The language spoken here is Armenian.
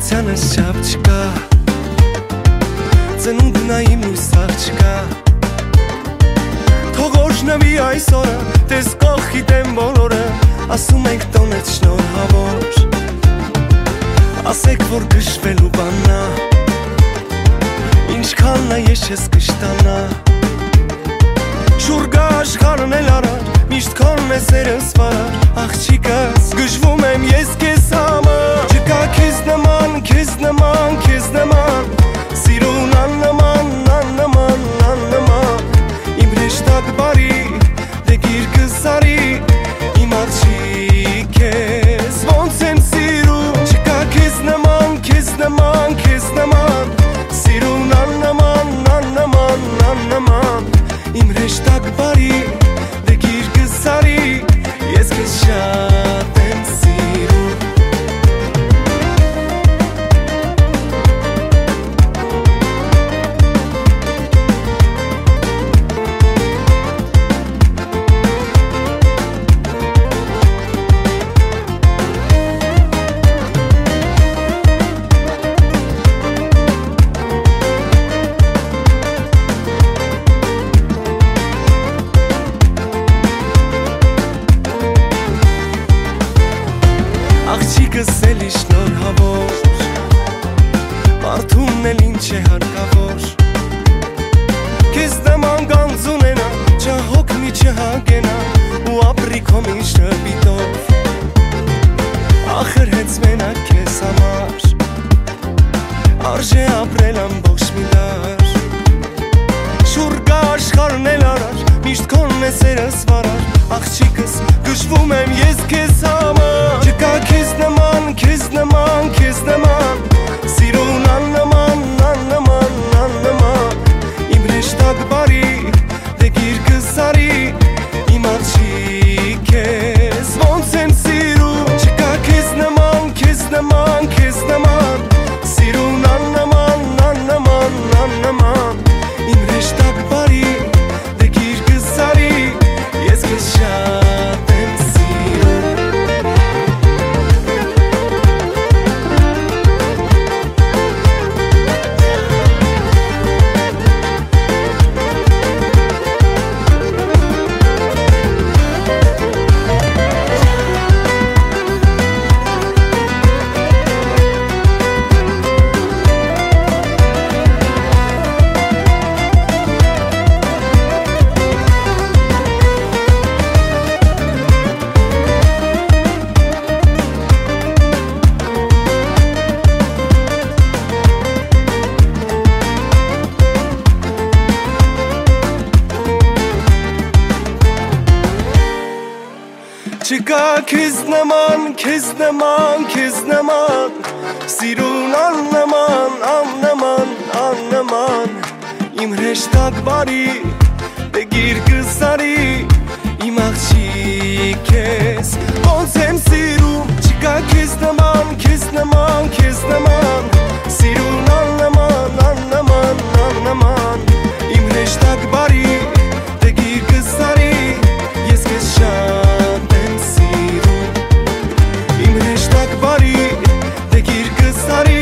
Ուրախությանս չափ չկա, ծնունդն այն ուսաղ չկա, թող օրհնվի այս օրը, տես կողքի դեմ բոլորը, ասում ենք տոնեց շնորհավոր, ասեք որ գշվելու բաննա, ինչքանն է ես ես կշտանա, շուրգա աշխարհն էլ արար, միշտ քոնն է սերս վարար, աղջիկս գժվում եմ ես քեզ համար, չկա քեզ նման, քեզ նման, քեզ նման, սիրուն աննման, աննման, աննման, իմ հեշտակ բարի, դե գիրկս արի, իմ աղջիկ ես, ոնց եմ սիրում, չկա քեզ նման, քեզ նման, քեզ նման, սիրուն աննման, աննման, աննման, իմ հեշտակ բարի, դե գիրկս արի, ես քեզ շատ եմ սիրում. Աղջիկս էլի շնորհավոր, մարդումն էլ ինչ է հարկավոր, քեզ նման գանձ ունենա, չհոգնի չհագենա, ու ապրի քո մի շպիտով, ախր հենց մենակ քեզ համար, արժե ապրել ամբողջ մի դար, շուրգա աշխարհն էլ արար, միշտ քոնն է սերս վարար, աղջիկս գժվում եմ ես քեզ համար, չկա քեզ նման, քեզ նման, քեզ նման, սիրուն աննման, աննման, աննման, իմ հեշտակ բարի, դե գիրկս արի, իմ աղջիկ ես, ոնց եմ սիրում, չկա քեզ նման, քեզ նման, քեզ նման, սիրուն աննման, աննման, աննման, իմ հեշտակ բարի, դե գիրկս արի, ես քեզ շատ եմ սիրում. Չկա քեզ նման, քեզ նման, քեզ նման, սիրուն աննման, աննման, աննման, իմ հեշտակ բարի, դե գիրկս արի, իմ աղջիկ ես, ոնց եմ սիրում, չկա քեզ նման, քեզ նման, քեզ նման, սիրուն աննման, աննման, աննման, իմ հեշտակ բարի, դե գիրկս արի, ես քեզ շատ եմ սիրում, իմ հեշտակ բարի, դե գիրկս արի,